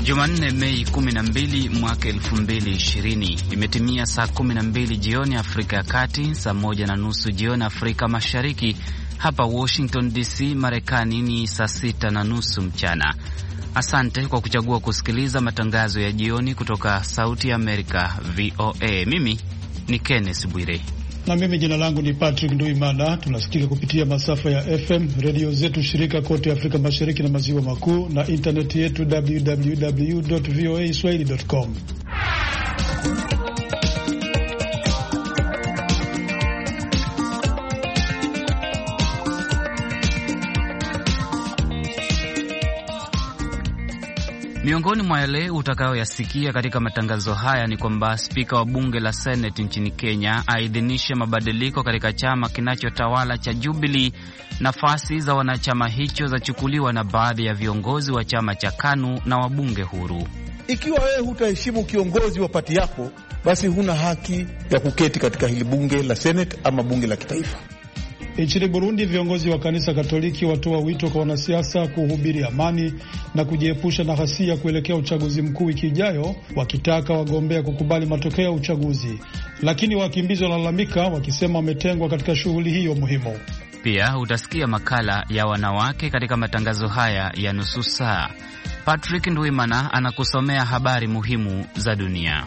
Jumanne Mei 12 mwaka 2020. Imetimia saa 12 jioni Afrika ya Kati, saa 1:30 jioni Afrika Mashariki. Hapa Washington DC, Marekani ni saa 6:30 mchana. Asante kwa kuchagua kusikiliza matangazo ya jioni kutoka Sauti ya Amerika VOA. Mimi ni Kenneth Bwire. Na mimi jina langu ni Patrick Nduimana. Tunasikika kupitia masafa ya FM, redio zetu shirika kote Afrika Mashariki na Maziwa Makuu, na intaneti yetu www.voaswahili.com. Miongoni mwa yale utakayoyasikia katika matangazo haya ni kwamba spika wa bunge la Senate nchini Kenya aidhinisha mabadiliko katika chama kinachotawala cha Jubilee. Nafasi za wanachama hicho zachukuliwa na baadhi ya viongozi wa chama cha KANU na wabunge huru. Ikiwa wewe hutaheshimu kiongozi wa pati yako, basi huna haki ya kuketi katika hili bunge la Senate ama bunge la kitaifa. Nchini Burundi, viongozi wa kanisa Katoliki watoa wito kwa wanasiasa kuhubiri amani na kujiepusha na ghasia kuelekea uchaguzi mkuu wiki ijayo, wakitaka wagombea kukubali matokeo ya uchaguzi. Lakini wakimbizi walalamika wakisema wametengwa katika shughuli hiyo muhimu. Pia utasikia makala ya wanawake katika matangazo haya ya nusu saa. Patrick Nduimana anakusomea habari muhimu za dunia.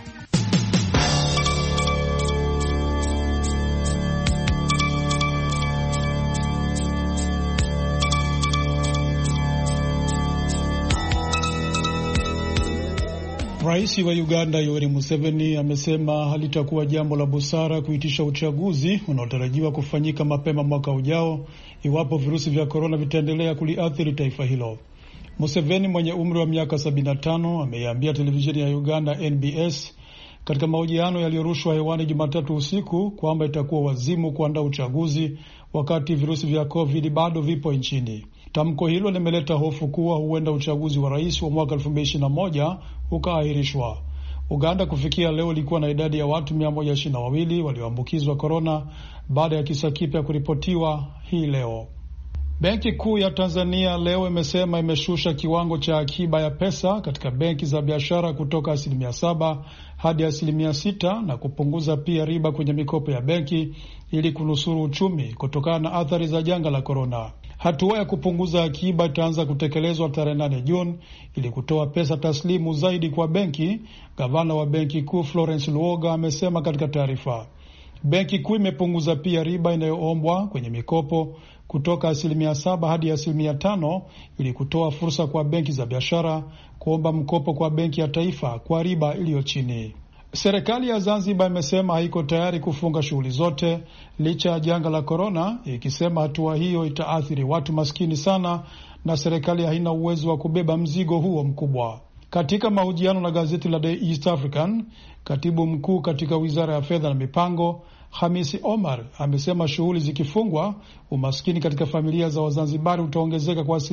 Rais wa Uganda Yoweri Museveni amesema halitakuwa jambo la busara kuitisha uchaguzi unaotarajiwa kufanyika mapema mwaka ujao iwapo virusi vya korona vitaendelea kuliathiri taifa hilo. Museveni mwenye umri wa miaka 75 ameiambia televisheni ya Uganda NBS katika mahojiano yaliyorushwa hewani Jumatatu usiku kwamba itakuwa wazimu kuandaa uchaguzi wakati virusi vya COVID bado vipo nchini. Tamko hilo limeleta hofu kuwa huenda uchaguzi wa rais wa mwaka 2021 ukaahirishwa. Uganda kufikia leo ilikuwa na idadi ya watu 122 walioambukizwa korona baada ya kisa kipya kuripotiwa hii leo. Benki Kuu ya Tanzania leo imesema imeshusha kiwango cha akiba ya pesa katika benki za biashara kutoka 7% hadi 6% na kupunguza pia riba kwenye mikopo ya benki ili kunusuru uchumi kutokana na athari za janga la korona. Hatua ya kupunguza akiba itaanza kutekelezwa tarehe 8 Juni ili kutoa pesa taslimu zaidi kwa benki, gavana wa Benki Kuu Florence Luoga amesema katika taarifa. Benki Kuu imepunguza pia riba inayoombwa kwenye mikopo kutoka 7% hadi 5% ili kutoa fursa kwa benki za biashara kuomba mkopo kwa Benki ya Taifa kwa riba iliyo chini. Serikali ya Zanzibar imesema haiko tayari kufunga shughuli zote licha ya janga la korona, ikisema hatua hiyo itaathiri watu maskini sana na serikali haina uwezo wa kubeba mzigo huo mkubwa. Katika mahojiano na gazeti la The East African, katibu mkuu katika Wizara ya Fedha na Mipango Hamisi Omar amesema shughuli zikifungwa, umaskini katika familia za Wazanzibari utaongezeka kwa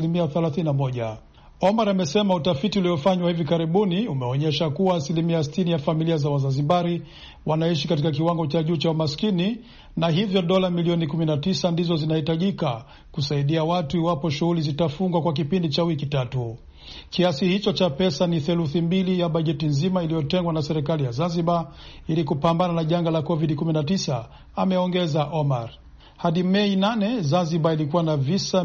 31%. Omar amesema utafiti uliofanywa hivi karibuni umeonyesha kuwa 60% ya familia za Wazanzibari wanaishi katika kiwango cha juu cha umaskini, na hivyo dola milioni 19 ndizo zinahitajika kusaidia watu iwapo shughuli zitafungwa kwa kipindi cha wiki 3. Kiasi hicho cha pesa ni 2/3 ya bajeti nzima iliyotengwa na serikali ya Zanzibar ili kupambana na janga la COVID-19, ameongeza Omar. Hadi Mei 8, Zanzibar ilikuwa na visa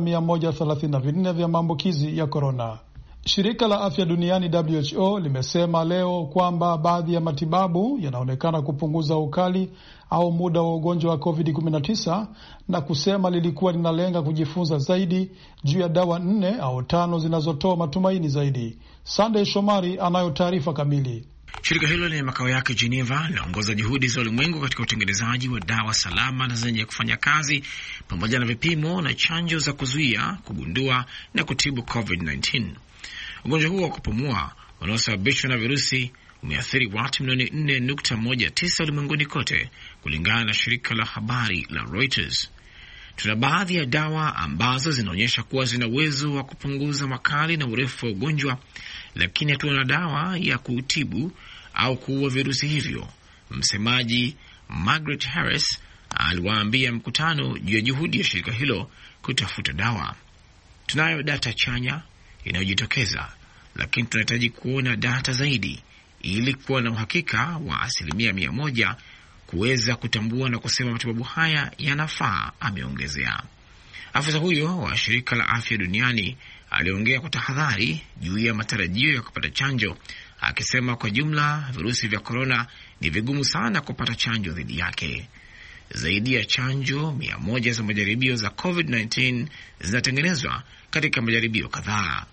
134 vya maambukizi ya korona. Shirika la Afya Duniani WHO limesema leo kwamba baadhi ya matibabu yanaonekana kupunguza ukali au muda wa ugonjwa wa COVID-19 na kusema lilikuwa linalenga kujifunza zaidi juu ya dawa 4 au 5 zinazotoa matumaini zaidi. Sunday Shomari anayo taarifa kamili. Shirika hilo lenye makao yake Geneva linaongoza juhudi za ulimwengu katika utengenezaji wa dawa salama na zenye kufanya kazi pamoja na vipimo na chanjo za kuzuia, kugundua na kutibu COVID-19. Ugonjwa huo wa kupumua unaosababishwa na virusi umeathiri watu milioni 4.19 ulimwenguni kote, kulingana na shirika la habari la Reuters. Tuna baadhi ya dawa ambazo zinaonyesha kuwa zina uwezo wa kupunguza makali na urefu wa ugonjwa, lakini hatuna dawa ya kutibu au kuua virusi hivyo, msemaji Margaret Harris aliwaambia mkutano juu ya juhudi ya shirika hilo kutafuta dawa. Tunayo data chanya inayojitokeza lakini tunahitaji kuona data zaidi ili kuwa na uhakika wa 100% kuweza kutambua na kusema matibabu haya yanafaa, ameongezea. Afisa huyo wa shirika la afya duniani aliongea kwa tahadhari juu ya matarajio ya kupata chanjo, akisema kwa jumla virusi vya korona ni vigumu sana kupata chanjo dhidi yake. Zaidi ya chanjo 100 za majaribio za COVID-19 zinatengenezwa katika majaribio kadhaa.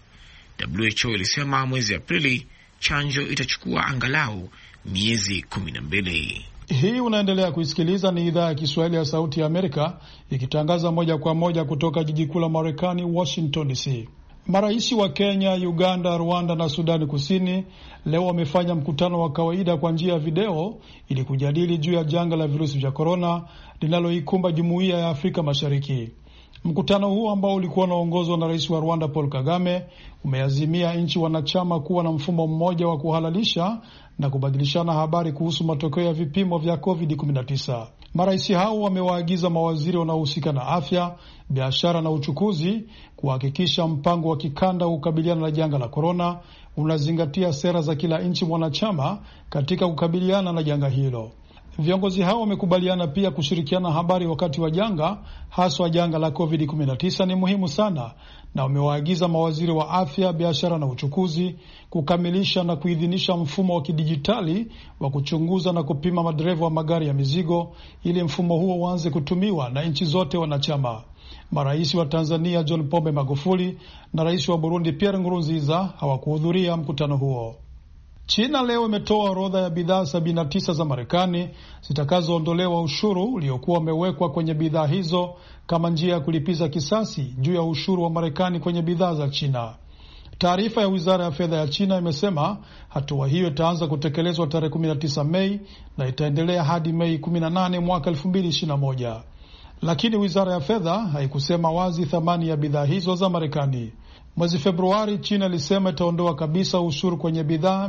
WHO ilisema mwezi Aprili chanjo itachukua angalau miezi 12. Hii unaendelea kuisikiliza, ni idhaa ya Kiswahili ya Sauti ya Amerika ikitangaza moja kwa moja kutoka jiji kuu la Marekani, Washington DC. Marais wa Kenya, Uganda, Rwanda na Sudani Kusini leo wamefanya mkutano wa kawaida kwa njia ya video ili kujadili juu ya janga la virusi vya korona linaloikumba Jumuiya ya Afrika Mashariki. Mkutano huo ambao ulikuwa unaongozwa na Rais wa Rwanda Paul Kagame umeazimia nchi wanachama kuwa na mfumo mmoja wa kuhalalisha na kubadilishana habari kuhusu matokeo ya vipimo vya COVID-19. Marais hao wamewaagiza mawaziri wanaohusika na afya, biashara na uchukuzi kuhakikisha mpango wa kikanda kukabiliana na janga la korona unazingatia sera za kila nchi mwanachama katika kukabiliana na janga hilo. Viongozi hao wamekubaliana pia kushirikiana habari wakati wa janga, haswa janga la COVID-19 ni muhimu sana, na wamewaagiza mawaziri wa afya, biashara na uchukuzi kukamilisha na kuidhinisha mfumo wa kidijitali wa kuchunguza na kupima madereva wa magari ya mizigo ili mfumo huo uanze kutumiwa na nchi zote wanachama. Marais wa Tanzania John Pombe Magufuli na rais wa Burundi Pierre Nkurunziza hawakuhudhuria mkutano huo. China leo imetoa orodha ya bidhaa 79 za Marekani zitakazoondolewa ushuru uliokuwa umewekwa kwenye bidhaa hizo kama njia ya kulipiza kisasi juu ya ushuru wa Marekani kwenye bidhaa za China. Taarifa ya Wizara ya Fedha ya China imesema hatua hiyo itaanza kutekelezwa tarehe 19 Mei na itaendelea hadi Mei 18 mwaka 2021. Lakini Wizara ya Fedha haikusema wazi thamani ya bidhaa hizo za Marekani. Mwezi Februari, China ilisema itaondoa kabisa ushuru kwenye bidhaa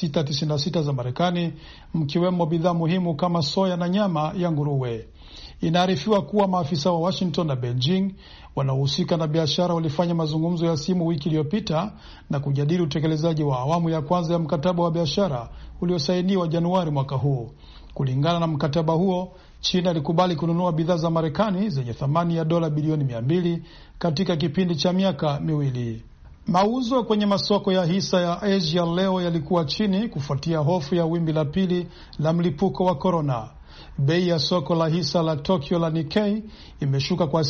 696 za Marekani, mkiwemo bidhaa muhimu kama soya na nyama ya nguruwe. Inaarifiwa kuwa maafisa wa Washington na Beijing wanaohusika na biashara walifanya mazungumzo ya simu wiki iliyopita na kujadili utekelezaji wa awamu ya kwanza ya mkataba wa biashara uliosainiwa Januari mwaka huu. Kulingana na mkataba huo, China ilikubali kununua bidhaa za Marekani zenye thamani ya dola bilioni 200 katika kipindi cha miaka miwili. Mauzo kwenye masoko ya hisa ya Asia leo yalikuwa chini kufuatia hofu ya wimbi la pili la mlipuko wa korona. Bei ya soko la hisa la Tokyo la Nikkei imeshuka kwa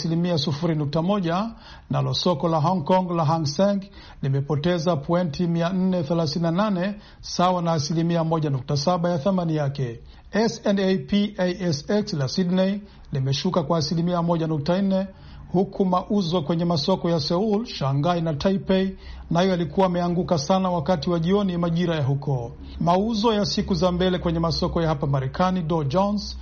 0.1%, nalo soko la Hong Kong la Hang Seng limepoteza pointi 438 sawa na 1.7% ya thamani yake. S&P ASX la Sydney limeshuka kwa 1.4%, huku mauzo kwenye masoko ya Seoul, Shanghai na Taipei nayo yalikuwa yameanguka sana wakati wa jioni majira ya huko. Mauzo ya siku za mbele kwenye masoko ya hapa Marekani, Dow Jones,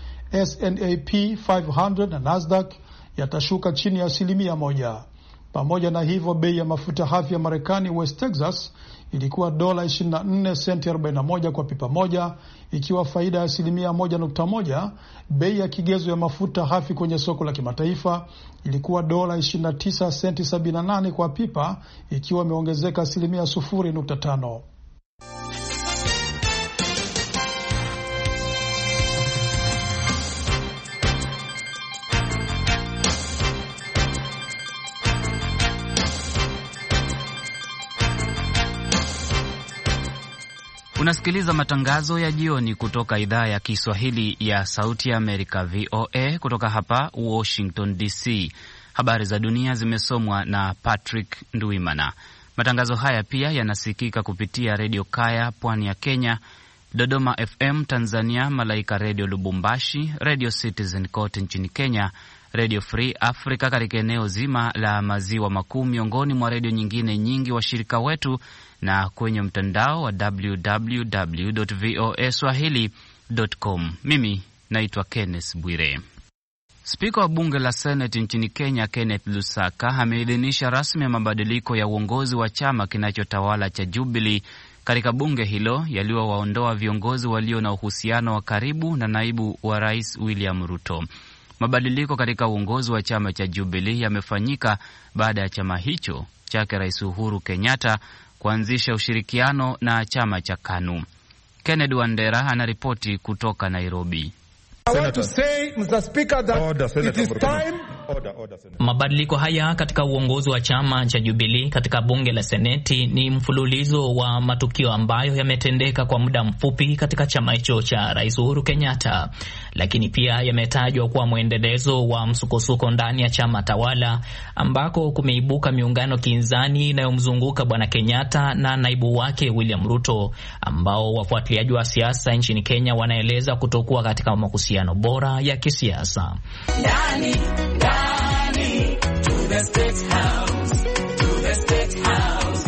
S&P 500 na Nasdaq yatashuka chini ya 1%. Pamoja na hivyo, bei ya mafuta hafi ya Marekani West Texas ilikuwa dola 24 senti 41 kwa pipa moja, ikiwa faida ya 1.1%. Bei ya kigezo ya mafuta hafi kwenye soko la kimataifa ilikuwa dola 29 senti 78 kwa pipa, ikiwa imeongezeka 0.5%. Unasikiliza matangazo ya jioni kutoka idhaa ya Kiswahili ya Sauti ya Amerika, VOA, kutoka hapa Washington DC. Habari za dunia zimesomwa na Patrick Nduimana. Matangazo haya pia yanasikika kupitia Redio Kaya pwani ya Kenya, Dodoma FM Tanzania, Malaika Redio Lubumbashi, Radio Citizen kote nchini Kenya, Radio Free Africa katika eneo zima la maziwa makuu, miongoni mwa redio nyingine nyingi washirika wetu, na kwenye mtandao wa www.voaswahili.com. Mimi naitwa Kenneth Bwire. Spika wa bunge la Senate nchini Kenya Kenneth Lusaka ameidhinisha rasmi mabadiliko ya uongozi wa chama kinachotawala cha Jubilee katika bunge hilo yaliyowaondoa viongozi walio na uhusiano wa karibu na naibu wa rais William Ruto. Mabadiliko katika uongozi wa chama cha Jubilee yamefanyika baada ya chama hicho chake Rais Uhuru Kenyatta kuanzisha ushirikiano na chama cha KANU. Kennedy Wandera anaripoti kutoka Nairobi. Mabadiliko haya katika uongozi wa chama cha Jubilee katika bunge la Seneti ni mfululizo wa matukio ambayo yametendeka kwa muda mfupi katika chama hicho cha Rais Uhuru Kenyatta, lakini pia yametajwa kuwa mwendelezo wa msukosuko ndani ya chama tawala ambako kumeibuka miungano kinzani inayomzunguka Bwana Kenyatta na naibu wake William Ruto, ambao wafuatiliaji wa siasa nchini Kenya wanaeleza kutokuwa katika mahusiano bora ya kisiasa. To the State House, to the State House,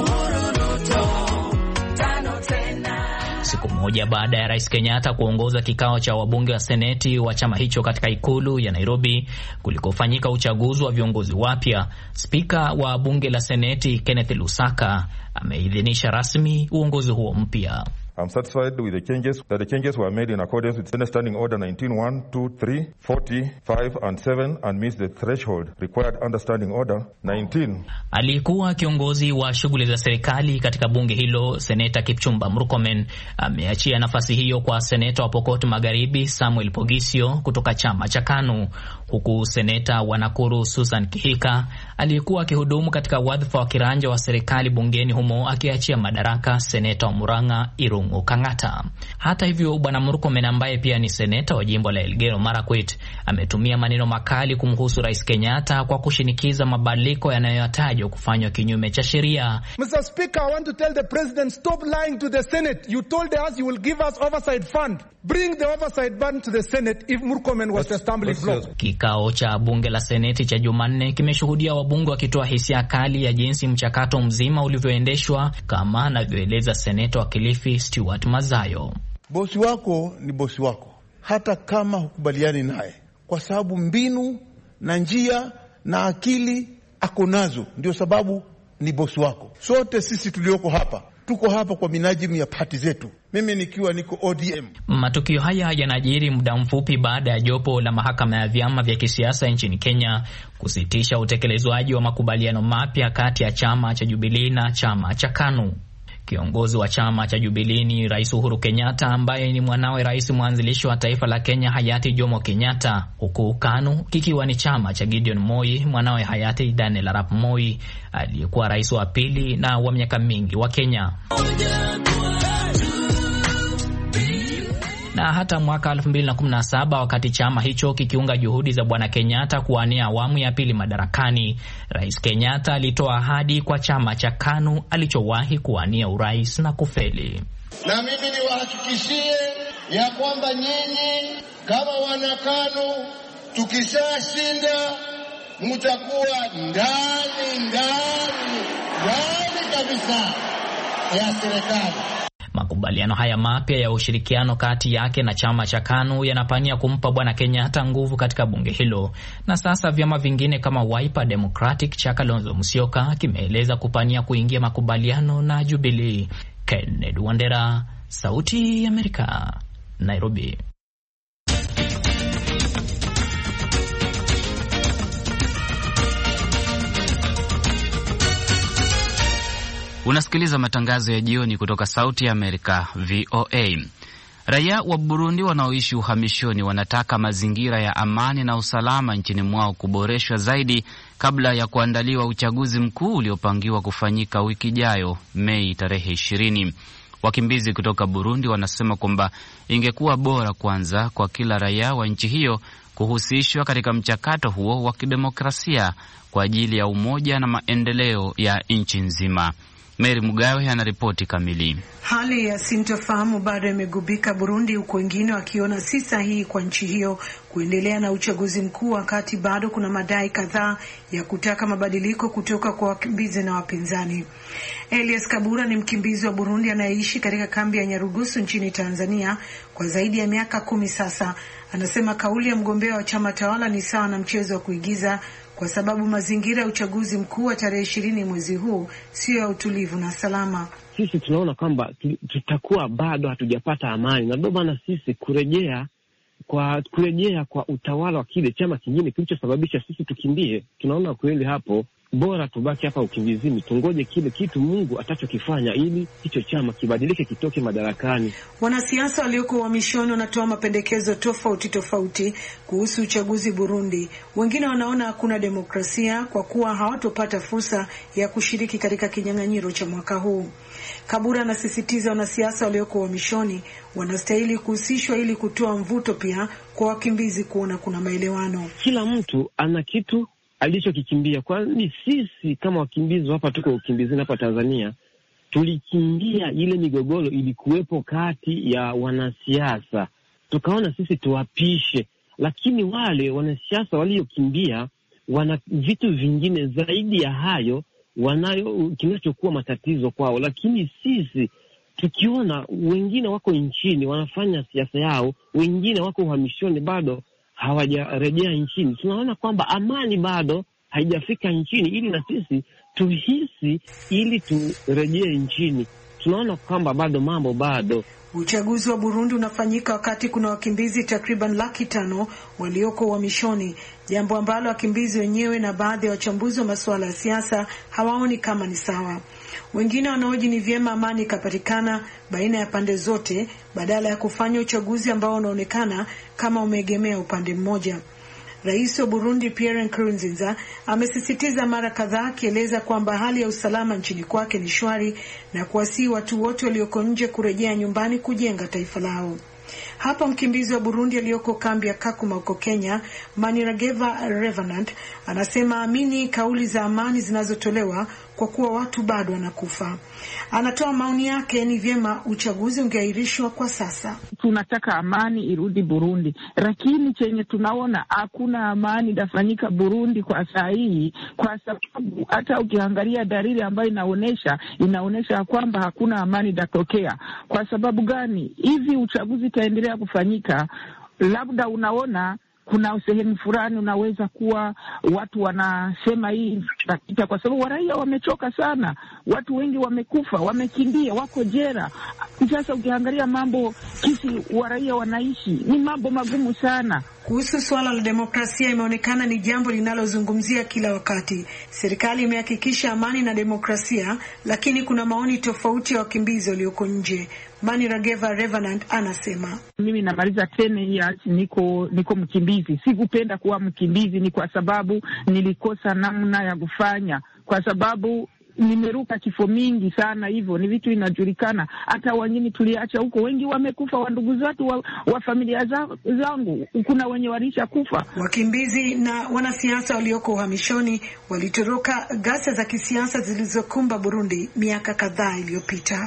siku moja baada ya Rais Kenyatta kuongoza kikao cha wabunge wa seneti wa chama hicho katika ikulu ya Nairobi kulikofanyika uchaguzi wa viongozi wapya, spika wa bunge la seneti Kenneth Lusaka ameidhinisha rasmi uongozi huo mpya. I'm satisfied with the changes were made in accordance with Senate Standing Order 19-1, 2, 3, 40, 5 and 7 and meets the threshold required under Standing Order 19. Alikuwa kiongozi wa shughuli za serikali katika bunge hilo, Seneta Kipchumba Murkomen ameachia nafasi hiyo kwa seneta wa Pokot Magharibi Samuel Pogisio kutoka chama cha KANU, huku seneta wa Nakuru Susan Kihika aliyekuwa akihudumu katika wadhifa wa kiranja wa serikali bungeni humo akiachia madaraka seneta wa Murang'a Irungu Kang'ata. Hata hivyo, Bwana Murkomen ambaye pia ni seneta wa jimbo la Elgeyo Marakwet ametumia maneno makali kumhusu Rais Kenyatta kwa kushinikiza mabadiliko yanayotajwa kufanywa kinyume cha sheria. Mr. Speaker, I want to tell the President, stop lying to the Senate. You told us you will give us oversight fund. Bring the oversight fund to the Senate if Murkomen was a stumbling block. Kikao cha bunge la seneti cha Jumanne kimeshuhudia wabunge wakitoa hisia kali ya jinsi mchakato mzima ulivyoendeshwa, kama anavyoeleza seneta wa Kilifi Stuart Mazayo. Bosi wako ni bosi wako, hata kama hukubaliani naye, kwa sababu mbinu na njia na akili ako nazo, ndio sababu ni bosi wako. Sote sisi tulioko hapa tuko hapa kwa minajimu ya pati zetu, mimi nikiwa niko ODM. Matukio haya yanajiri muda mfupi baada ya jopo la mahakama ya vyama vya kisiasa nchini Kenya kusitisha utekelezwaji wa makubaliano mapya kati ya chama cha Jubilee na chama cha KANU. Kiongozi wa chama cha Jubilee ni Rais Uhuru Kenyatta ambaye ni mwanawe rais mwanzilishi wa taifa la Kenya hayati Jomo Kenyatta, huku KANU kikiwa ni chama cha Gideon Moi, mwanawe hayati Daniel Arap Moi aliyekuwa rais wa pili na wa miaka mingi wa Kenya. Na hata mwaka 2017 wakati chama hicho kikiunga juhudi za Bwana Kenyatta kuwania awamu ya pili madarakani, Rais Kenyatta alitoa ahadi kwa chama cha KANU alichowahi kuwania urais na kufeli. Na mimi niwahakikishie ya kwamba nyinyi kama wana KANU tukishashinda mtakuwa ndani kabisa ya serikali. Makubaliano haya mapya ya ushirikiano kati yake na chama cha KANU yanapania kumpa Bwana Kenyatta nguvu katika bunge hilo, na sasa vyama vingine kama Wiper Democratic cha Kalonzo Musyoka kimeeleza kupania kuingia makubaliano na Jubilee. Kennedy Wandera, Sauti ya Amerika, Nairobi. Unasikiliza matangazo ya jioni kutoka Sauti ya Amerika, VOA. Raia wa Burundi wanaoishi uhamishoni wanataka mazingira ya amani na usalama nchini mwao kuboreshwa zaidi kabla ya kuandaliwa uchaguzi mkuu uliopangiwa kufanyika wiki ijayo, Mei tarehe 20. Wakimbizi kutoka Burundi wanasema kwamba ingekuwa bora kwanza kwa kila raia wa nchi hiyo kuhusishwa katika mchakato huo wa kidemokrasia kwa ajili ya umoja na maendeleo ya nchi nzima. Mary Mugawe anaripoti kamili. Hali ya sintofahamu bado imegubika Burundi, huku wengine wakiona si sahihi kwa nchi hiyo kuendelea na uchaguzi mkuu wakati bado kuna madai kadhaa ya kutaka mabadiliko kutoka kwa wakimbizi na wapinzani. Elias Kabura ni mkimbizi wa Burundi anayeishi katika kambi ya Nyarugusu nchini Tanzania kwa zaidi ya miaka 10 sasa. Anasema kauli ya mgombea wa chama tawala ni sawa na mchezo wa kuigiza, kwa sababu mazingira ya uchaguzi mkuu wa tarehe 20 mwezi huu sio ya utulivu na salama. Sisi tunaona kwamba tutakuwa bado hatujapata amani, na ndio maana sisi kurejea kwa utawala wa kile chama kingine kilichosababisha sisi tukimbie. Tunaona kweli hapo bora tubaki hapa ukimbizini, tungoje kile kitu Mungu atachokifanya ili hicho chama kibadilike, kitoke madarakani. Wanasiasa walioko uhamishoni wanatoa mapendekezo tofauti kuhusu uchaguzi Burundi. Wengine wanaona hakuna demokrasia kwa kuwa hawatopata fursa ya kushiriki katika kinyang'anyiro cha mwaka huu. Kabura anasisitiza wanasiasa walioko uhamishoni wanastahili kuhusishwa ili kutoa mvuto pia kwa wakimbizi kuona kuna maelewano. Kila mtu ana kitu alichokikimbia. Kwani sisi kama wakimbizi hapa, tuko ukimbizini hapa Tanzania, tulikimbia ile migogoro ilikuwepo kati ya wanasiasa, tukaona sisi tuwapishe. Lakini wale wanasiasa waliokimbia wana vitu vingine zaidi ya hayo kinachokuwa matatizo kwao. Lakini sisi tukiona wengine wako nchini wanafanya siasa yao, wengine wako uhamishoni bado hawajarejea nchini, tunaona kwamba amani bado haijafika nchini ili na sisi tuhisi ili turejee nchini. Tunaona kwamba bado mambo bado. Uchaguzi wa Burundi unafanyika wakati kuna wakimbizi takriban 500,000 walioko uhamishoni, jambo ambalo wakimbizi wenyewe na baadhi ya wachambuzi wa masuala ya siasa hawaoni kama ni sawa. Wengine wanaoji ni vyema amani ikapatikana baina ya pande zote badala ya kufanya uchaguzi ambao unaonekana kama umeegemea upande mmoja. Rais wa Burundi Pierre Nkurunziza amesisitiza mara kadhaa akieleza kwamba hali ya usalama nchini kwake ni shwari na kuwasihi watu wote walioko nje kurejea nyumbani kujenga taifa lao. Hapa mkimbizi wa Burundi aliyoko kambi ya Kakuma huko Kenya, Manirageva Revenant, anasema amini kauli za amani zinazotolewa kwa kuwa watu bado wanakufa. Anatoa maoni yake ni vyema uchaguzi ungeahirishwa kwa sasa. Tunataka amani irudi Burundi, lakini chenye tunaona hakuna amani dafanyika Burundi kwa saa hii, kwa sababu hata ukiangalia dalili ambayo inaonesha kwamba hakuna amani datokea. Kwa sababu gani? Hivi uchaguzi itaendelea kufanyika, labda unaona kuna sehemu fulani unaweza kuwa watu wanasema hii takita, kwa sababu waraia wamechoka sana, watu wengi wamekufa, wamekimbia, wako jela. Sasa ukiangalia mambo kisi waraia wanaishi ni mambo magumu sana. Kuhusu swala la demokrasia, imeonekana ni jambo linalozungumzia kila wakati. Serikali imehakikisha amani na demokrasia, lakini kuna maoni tofauti ya wakimbizi walioko nje. Manirageva Revenant anasema, mimi namaliza 10 years niko mkimbizi. Sikupenda kuwa mkimbizi, ni kwa sababu nilikosa namna ya kufanya, kwa sababu nimeruka kifo mingi sana. Hivyo ni vitu inajulikana, hata wengine tuliacha huko, wengi wamekufa, wa ndugu zetu wa familia zangu, kuna wenye walisha kufa. Wakimbizi na wanasiasa walioko uhamishoni walitoroka ghasia za kisiasa zilizokumba Burundi miaka kadhaa iliyopita.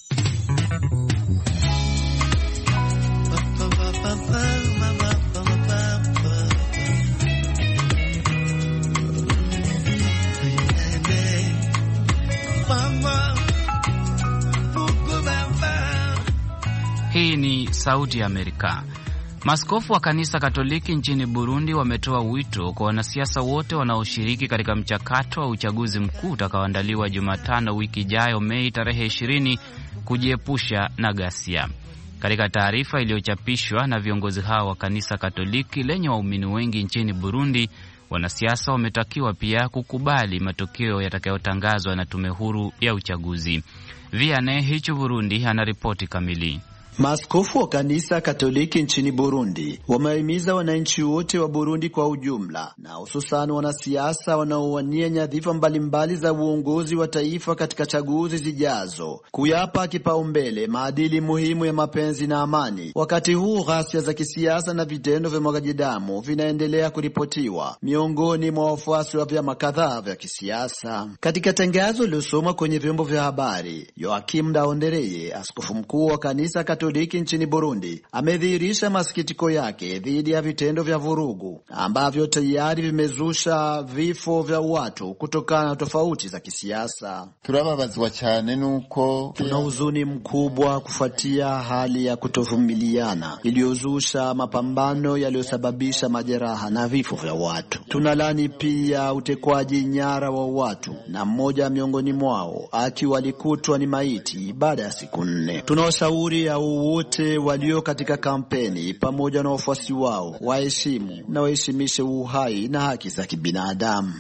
Hii ni Sauti ya Amerika. Maaskofu wa kanisa Katoliki nchini Burundi wametoa wito kwa wanasiasa wote wanaoshiriki katika mchakato wa uchaguzi mkuu utakaoandaliwa Jumatano wiki ijayo, Mei tarehe 20, kujiepusha na ghasia. Katika taarifa iliyochapishwa na viongozi hao wa kanisa Katoliki lenye waumini wengi nchini Burundi, wanasiasa wametakiwa pia kukubali matokeo yatakayotangazwa na tume huru ya uchaguzi. Vianney Hichu, Burundi, anaripoti kamili. Maaskofu wa kanisa Katoliki nchini Burundi wamehimiza wananchi wote wa Burundi kwa ujumla, na hususan wanasiasa wanaowania nyadhifa mbalimbali za uongozi wa taifa katika chaguzi zijazo, kuyapa kipaumbele maadili muhimu ya mapenzi na amani. Wakati huu ghasia za kisiasa na vitendo vya mwagaji damu vinaendelea kuripotiwa miongoni mwa wafuasi wa vyama kadhaa vya kisiasa. Katika tangazo lililosomwa kwenye vyombo vya habari, Yoakim Ndaondereye, askofu mkuu wa kanisa Katoliki nchini Burundi, amedhihirisha masikitiko yake dhidi ya vitendo vya vurugu ambavyo tayari vimezusha vifo vya watu kutokana na tofauti za kisiasa. Turababazwa cyane nuko tuna huzuni mkubwa kufuatia hali ya kutovumiliana iliyozusha mapambano yaliyosababisha majeraha na vifo vya watu. Tunalani pia utekwaji nyara wa watu, na mmoja miongoni mwao akiwa alikutwa ni maiti baada ya siku 4. Tunawashauri au wote walio katika kampeni pamoja na wafuasi wao waheshimu na waheshimishe uhai na haki za kibinadamu.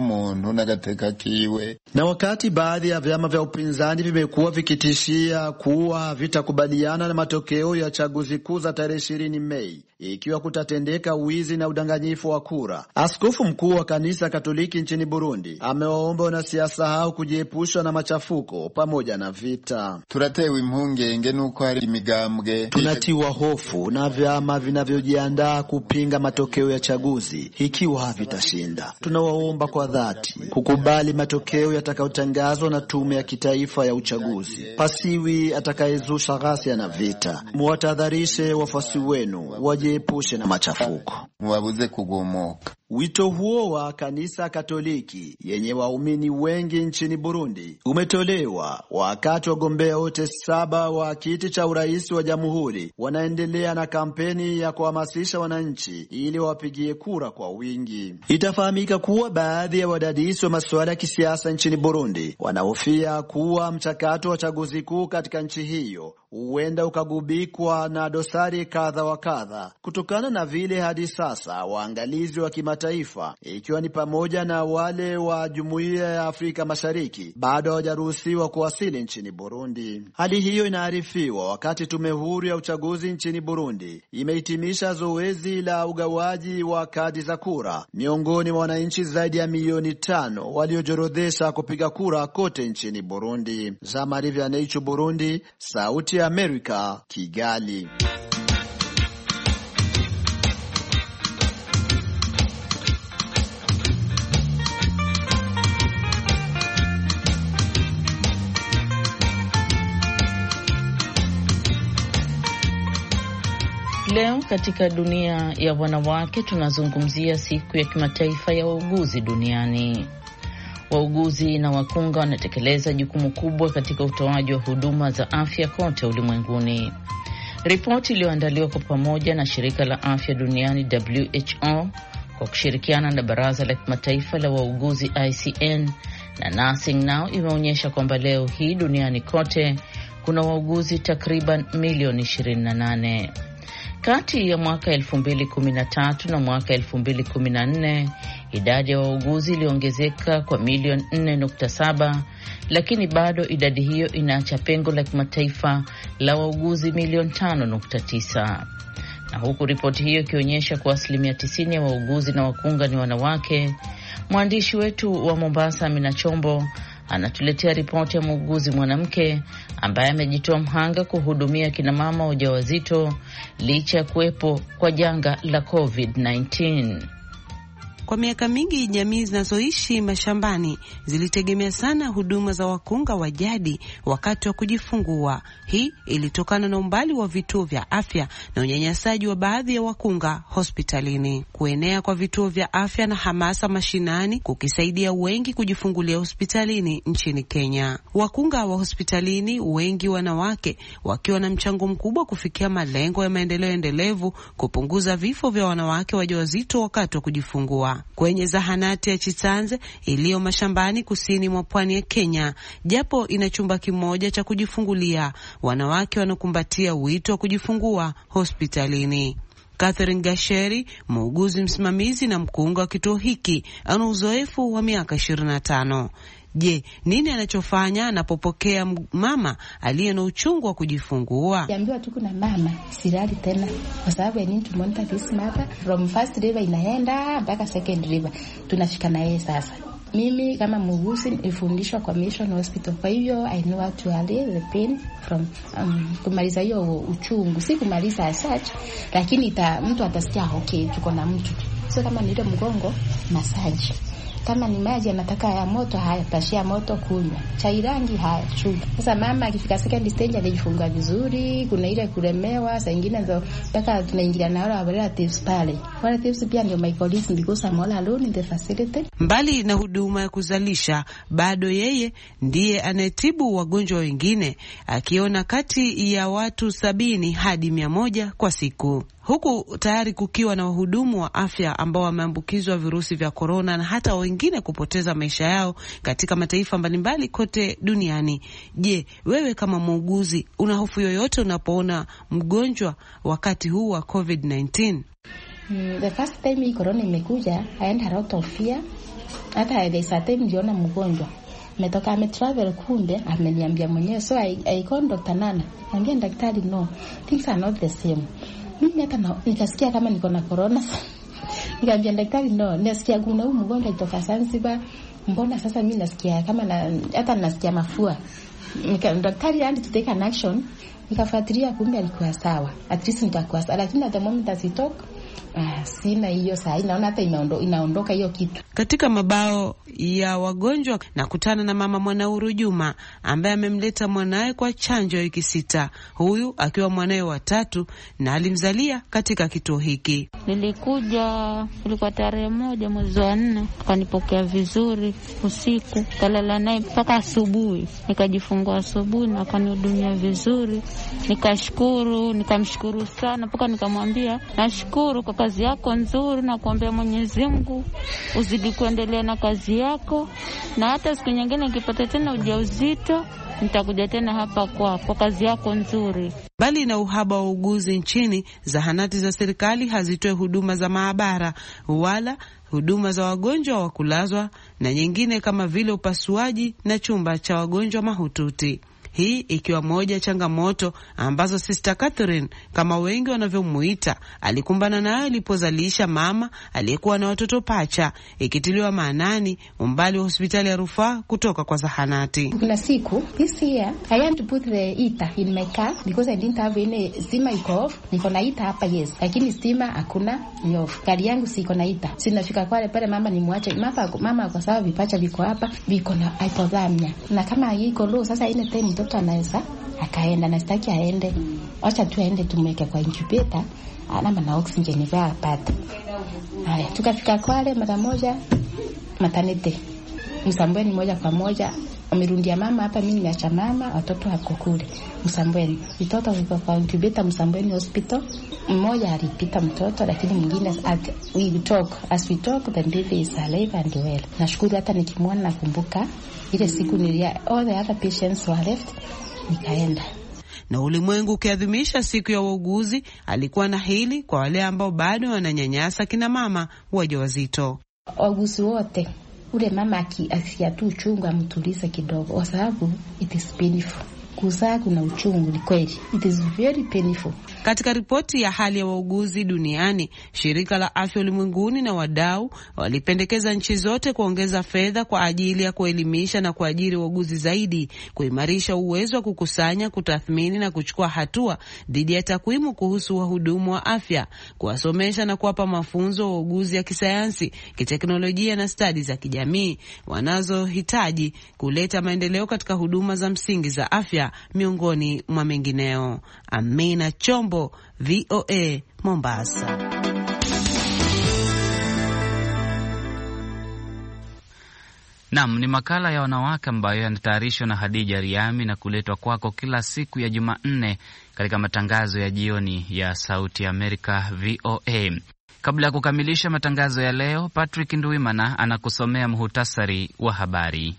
Na wakati baadhi ya vyama vya upinzani vimekuwa vikitishia kuwa vitakubaliana na matokeo ya chaguzi kuu za tarehe 20 Mei ikiwa kutatendeka wizi na udanganyifu wa kura, askofu mkuu wa kanisa Katoliki nchini Burundi amewaomba wanasiasa hao kujiepusha na machafuko pamoja na vita. Turatewe impungenge nuko hari imigambwe. Tunatiwa hofu na vyama vinavyojiandaa kupinga matokeo ya chaguzi ikiwa havitashinda. Tunawaomba kwa dhati kukubali matokeo yatakayotangazwa na tume ya kitaifa ya uchaguzi. Pasiwi atakayezusha ghasia na vita. Muwatahadharishe wafuasi wenu wajiepushe na machafuko. Muwabuze kugomoka. Wito huo wa kanisa Katoliki yenye waumini wengi nchini Burundi umetolewa wakati wagombea wote 7 wa kiti cha urais wa jamhuri wanaendelea na kampeni ya kuhamasisha wananchi ili wapigie kura kwa wingi. Itafahamika kuwa baadhi ya wadadisi wa masuala ya kisiasa nchini Burundi wanahofia kuwa mchakato wa chaguzi kuu katika nchi hiyo huenda ukagubikwa na dosari kadha wa kadha kutokana na vile hadi sasa waangalizi wa kimataifa ikiwa ni pamoja na wale wa Jumuiya ya Afrika Mashariki bado hawajaruhusiwa kuwasili nchini Burundi. Hali hiyo inaarifiwa wakati tume huru ya uchaguzi nchini Burundi imehitimisha zoezi la ugawaji wa kadi za kura miongoni mwa wananchi zaidi ya milioni 5 waliojorodhesha kupiga kura kote nchini Burundi. Jean-Marie Vianney, Burundi, Sauti ya Amerika, Kigali. Leo katika dunia ya wanawake tunazungumzia siku ya kimataifa ya wauguzi duniani. Wauguzi na wakunga wanatekeleza jukumu kubwa katika utoaji wa huduma za afya kote ulimwenguni. Ripoti iliyoandaliwa kwa pamoja na shirika la afya duniani WHO kwa kushirikiana na baraza la kimataifa la wauguzi ICN na Nursing Now imeonyesha kwamba leo hii duniani kote kuna wauguzi takriban milioni 28. Kati ya mwaka 2013 na mwaka 2014 idadi ya wauguzi iliongezeka kwa milioni 4.7, lakini bado idadi hiyo inaacha pengo la kimataifa la wauguzi milioni 5.9. Na huku ripoti hiyo ikionyesha kwa 90% ya wauguzi na wakunga ni wanawake, mwandishi wetu wa Mombasa Amina Chombo anatuletea ripoti ya muuguzi mwanamke ambaye amejitoa mhanga kuhudumia kina mama wajawazito licha ya kuwepo kwa janga la COVID-19. Kwa miaka mingi jamii zinazoishi mashambani zilitegemea sana huduma za wakunga wa jadi wakati wa kujifungua. Hii ilitokana na umbali wa vituo vya afya na unyanyasaji wa baadhi ya wakunga hospitalini. Kuenea kwa vituo vya afya na hamasa mashinani kukisaidia wengi kujifungulia hospitalini nchini Kenya. Wakunga wa hospitalini wengi wanawake wakiwa na mchango mkubwa kufikia malengo ya maendeleo endelevu, kupunguza vifo vya wanawake wajawazito wakati wa kujifungua. Kwenye zahanati ya Chitanze iliyo mashambani kusini mwa pwani ya Kenya, japo ina chumba kimoja cha kujifungulia, wanawake wanakumbatia wito wa kujifungua hospitalini. Catherine Gasheri, muuguzi msimamizi na mkunga wa kituo hiki, ana uzoefu wa miaka 25. Je, nini anachofanya anapopokea mama aliye na uchungu wa kujifungua? Niambiwa tu kuna mama sirali tena kwa sababu ya nini tumonita this mother from first labor inaenda mpaka second labor. Tunafika na yeye sasa. Mimi kama muuguzi nilifundishwa kwa Mission Hospital. Kwa hivyo I know how to handle the pain from kumaliza hiyo uchungu. Si kumaliza as such, lakini mtu atasikia okay tuko na mtu. So kama ni ile mgongo massage. Kama ni maji anataka ya moto, haya pashia moto kunywa. Chai rangi, haya chupa. Sasa mama akifika second stage anajifunga vizuri, kuna ile kulemewa, saa nyingine ndo mpaka tunaingia na wale relatives pale. Wale relatives pia ndio my colleagues because I'm all alone in the facility. Mbali na huduma ya kuzalisha, bado yeye ndiye anayetibu wagonjwa wengine, akiona kati ya watu 70 hadi 100 kwa siku. huku tayari kukiwa na wahudumu wa afya ambao wameambukizwa virusi vya korona na hata wengine kupoteza maisha yao katika mataifa mbalimbali kote duniani. Je, wewe kama muuguzi una hofu yoyote unapoona mgonjwa wakati huu wa COVID-19? The first time hii corona imekuja, I had a lot of fear. Hata the time niliona mgonjwa metoka ametravel, kumbe ameniambia mwenyewe. So I called Dr. Nana. Niambia daktari, no, things are not the same. Mimi hata nikasikia kama niko na corona. Nikamwambia daktari, no, nasikia kuna huyu mgonjwa kutoka Zanzibar. Mbona sasa mimi nasikia kama hata nasikia mafua. Daktari had to take an action. Nikafuatilia, kumbe alikuwa sawa. At least nikakuwa sawa. Lakini at the moment as we talk, sina hiyo saa. Naona hata inaondoka hiyo kitu. Katika mabao ya wagonjwa nakutana na mama Mwanauru Juma ambaye amemleta mwanae kwa chanjo ya wiki 6. Huyu akiwa mwanae wa 3 na alimzalia katika kituo hiki. Nilikuja, ilikuwa tarehe 1 mwezi wa 4, akanipokea vizuri usiku. Kalala naye mpaka asubuhi. Nikajifungua asubuhi na akanihudumia vizuri. Nikashukuru, nikamshukuru sana mpaka nikamwambia nashukuru kwa kazi yako nzuri, na kuombea Mwenyezi Mungu uzidi kuendelea na kazi yako, na hata siku nyingine nikipata tena ujauzito nitakuja tena hapa kwa kazi yako nzuri. Bali na uhaba wa uguzi nchini, zahanati za serikali hazitoe huduma za maabara wala huduma za wagonjwa wa kulazwa na nyingine kama vile upasuaji na chumba cha wagonjwa mahututi. Hii ikiwa moja changamoto ambazo Sister Catherine, kama wengi wanavyomuita, alikumbana nayo alipozalisha mama aliyekuwa na watoto pacha, ikitiliwa maanani umbali wa hospitali ya rufaa kutoka kwa zahanati. Kuna siku this year I had to put the heater in my car because I didn't have any steam. Iko off. Niko na heater hapa, yes, lakini steam hakuna, ni off. Gari yangu siko na heater. Sinafika pale mama nimwache mama kwa sababu vipacha viko hapa, viko na hypothermia. Na kama iko low sasa ile time mtoto anaweza akaenda, na sitaki aende. Acha tu aende tumweke kwa incubator alama na oxygen vya apate. Haya, tukafika Kwale mara moja maternity. Msambweni moja kwa moja. Amerundia mama hapa, mimi niacha mama, watoto wako kule Msambweni. Mtoto wako kwa incubator Msambweni hospital. Mmoja alipita mtoto, lakini mwingine as we talk the baby is alive and well. Nashukuru hata nikimwona nakumbuka ile siku all the other patients were left, nikaenda. Na ulimwengu ukiadhimisha siku ya wauguzi, alikuwa na hili kwa wale ambao bado wananyanyasa kina mama wajawazito. Wauguzi wote, ule mama akisikia tu uchungu amtulize kidogo, kwa sababu it is painful. Kuzaa kuna uchungu, ni kweli. It is very painful. Katika ripoti ya hali ya wauguzi duniani, shirika la afya ulimwenguni na wadau walipendekeza nchi zote kuongeza fedha kwa ajili ya kuelimisha na kuajiri wauguzi zaidi, kuimarisha uwezo wa kukusanya, kutathmini na kuchukua hatua dhidi ya takwimu kuhusu wahudumu wa afya, kuwasomesha na kuwapa mafunzo wauguzi ya kisayansi, kiteknolojia na stadi za kijamii wanazohitaji kuleta maendeleo katika huduma za msingi za afya, miongoni mwa mengineo. Amina Chombo, VOA, Mombasa. Naam, ni makala ya wanawake ambayo yanatayarishwa na Hadija Riami na kuletwa kwako kila siku ya Jumanne katika matangazo ya jioni ya Sauti ya Amerika VOA. Kabla ya kukamilisha matangazo ya leo, Patrick Nduimana anakusomea muhtasari wa habari.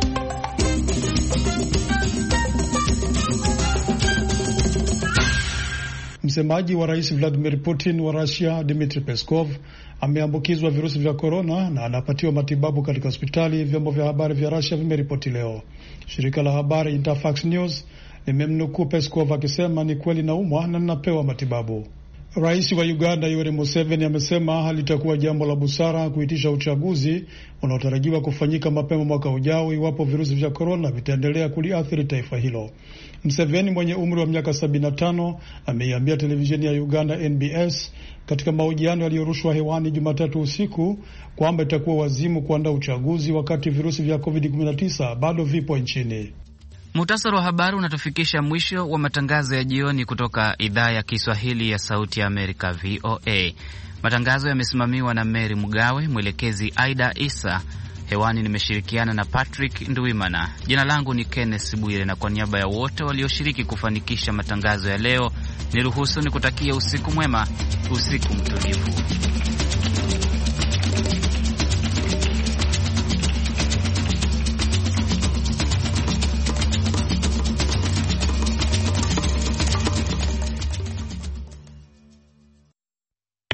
Msemaji wa Rais Vladimir Putin wa Russia, Dmitry Peskov, ameambukizwa virusi vya korona na anapatiwa matibabu katika hospitali, vyombo vya habari vya Russia vimeripoti leo. Shirika la habari Interfax News limemnukuu Peskov akisema, ni kweli naumwa na ninapewa matibabu. Rais wa Uganda Yoweri Museveni amesema halitakuwa jambo la busara kuitisha uchaguzi unaotarajiwa kufanyika mapema mwaka ujao iwapo virusi vya korona vitaendelea kuliathiri taifa hilo. Museveni mwenye umri wa miaka 75 ameiambia televisheni ya Uganda NBS katika mahojiano yaliyorushwa hewani Jumatatu usiku kwamba itakuwa wazimu kuandaa uchaguzi wakati virusi vya COVID-19 bado vipo nchini. Muhtasari wa habari unatufikisha mwisho wa matangazo ya jioni kutoka idhaa ya Kiswahili ya Sauti ya Amerika VOA. Matangazo yamesimamiwa na Mary Mugawe, mwelekezi Aida Isa. Hewani nimeshirikiana na Patrick Nduwimana. Jina langu ni Kenneth Bwire, na kwa niaba ya wote walioshiriki kufanikisha matangazo ya leo, niruhusu nikutakia usiku mwema, usiku mtulivu.